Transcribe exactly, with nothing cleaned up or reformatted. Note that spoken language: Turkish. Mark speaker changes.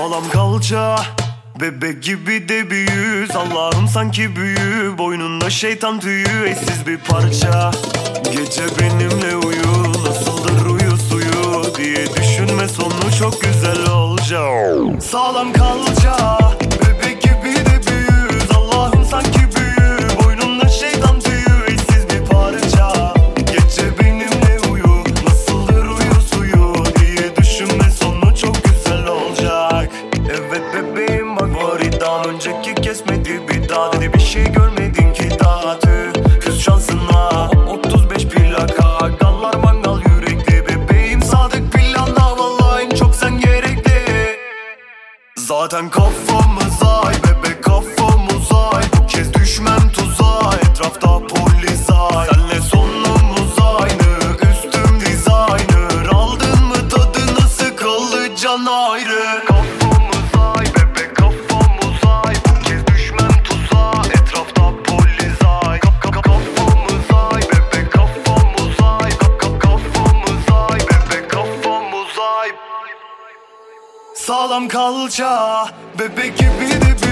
Speaker 1: Sağlam kalça, bebek gibi de bir yüz. Allah'ım sanki büyü, boynunda şeytan tüyü. Eşsiz bir parça, gece benimle uyu. Nasıldır uyu suyu diye düşünme, sonu çok güzel olacak. Sağlam kalça, bebek gibi de bir yüz. Allah'ım sanki büyü, boynunda şeytan tüyü. Eşsiz bir parça, gece benimle uyu. Nasıldır uyu suyu diye düşünme, sonu çok güzel olacak. Evet bebeğim bak, var iddiam önceki kesmedi bir daha. Dedi bir şey görmedin ki daha tüh. Küs şansına, otuz beş plaka. Gallar mangal yürekli, bebeğim sadık planda. Vallahi en çok sen gerekli. Zaten kafamız ay bebek, kafamız ay. Bu kez düşmem tuzağa, etrafta polis ay. Senle sonumuz aynı, üstüm designer. Aldın mı tadı, nasıl kaldı can ayrı. Kafamız ay bebek, kafamız ay. Bu kez düşmem tuzağa, etrafta polis ay. Kafamız ay bebek, kafamız ay. Kafamız ay bebek, kafamız ay. Sağlam kalça, bebek gibi de bir